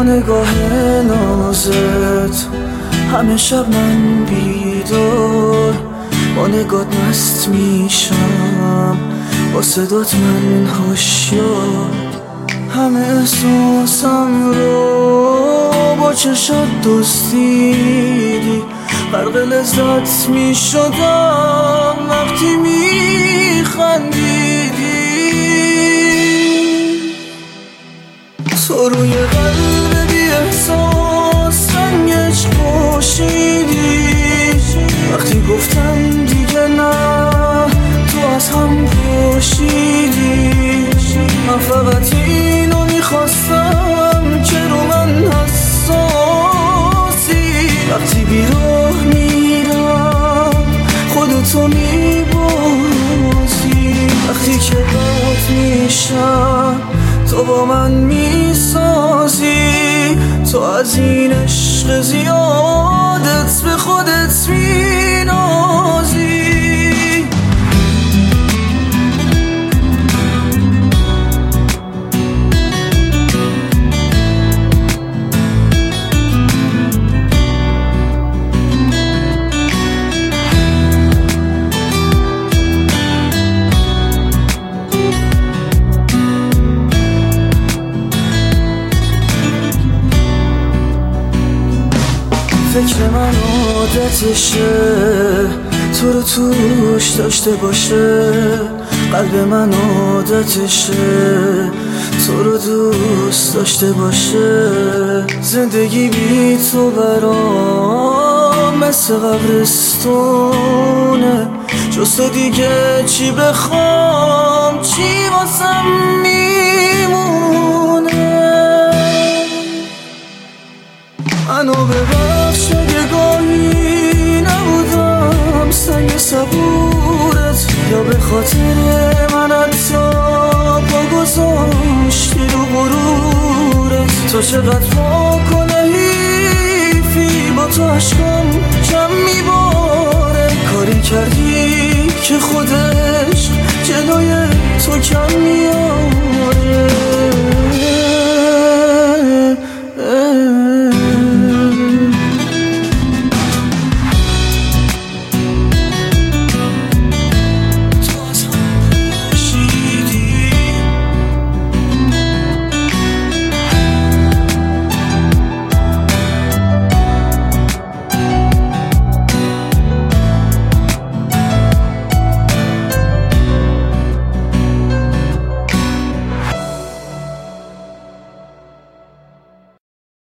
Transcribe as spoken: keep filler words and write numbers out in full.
با نگاه نازت همه شب من بیدار، با نگات مست میشم، با صدات من هوشیار. همه احساسم رو با چشات دزدیدی، غرق لذت میشدم وقتی میخندیدی. تو روی قلب بی احساس رنگش پوشیدی، وقتی گفتم دیگه نه تو از هم پوشیدی. من فقط اینو میخواستم که رو من حساسی، وقتی بیراه میرم خودتو میبازی، وقتی که بات میشم تو با من میسازی. تو از این عشق زیادت به خودت مینازی. فکر من عادتشه تو رو توش داشته باشه، قلب من عادتشه تو رو دوست داشته باشه. زندگی بی تو برام مثل قبرستونه، جز تو دیگه چی بخوام چی واسم میمونه. منو ببخش اگه گاهی نبودم سنگ صبورت، یا به خاطر من حتی پا گذاشتی رو غرورت. تو چقدر پاک و نحیفی، با تو عشقم کم میباره. کاری کردی که خودش جلوی تو کم میاد.